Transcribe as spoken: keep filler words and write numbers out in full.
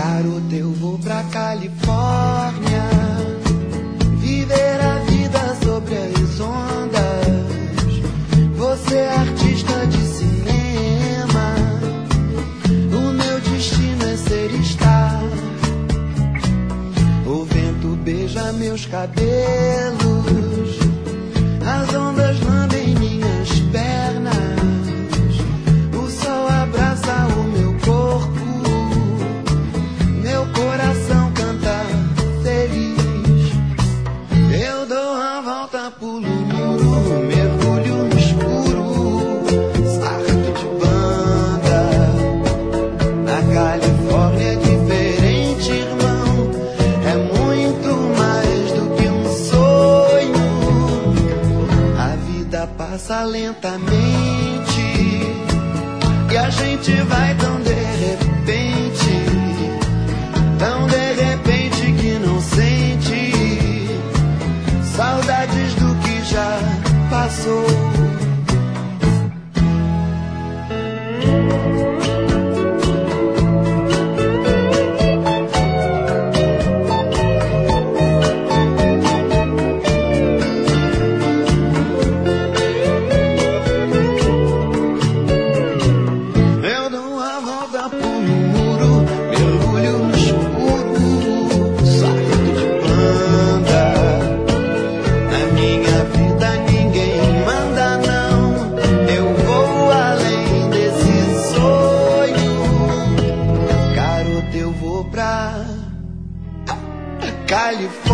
Garota, eu vou pra Califórnia viver a vida sobre as ondas. Você é artista de cinema, o meu destino é ser star. O vento beija meus cabelos, as ondas lambem minhas pernas, o sol abraça o meu corpo, meu coração canta feliz. Eu dou a volta, pulo o muro, mergulho no escuro, sarto de banda. Na Califórnia é diferente, irmão, é muito mais do que um sonho. A vida passa lentamente e a gente vai tão de repente, tão de repente que não sente saudades do que já passou. Eu dou a volta pro muro, mergulho no escuro, sarto de banda. Na minha vida ninguém manda não, eu vou além desse sonho. Garota, eu vou pra Califórnia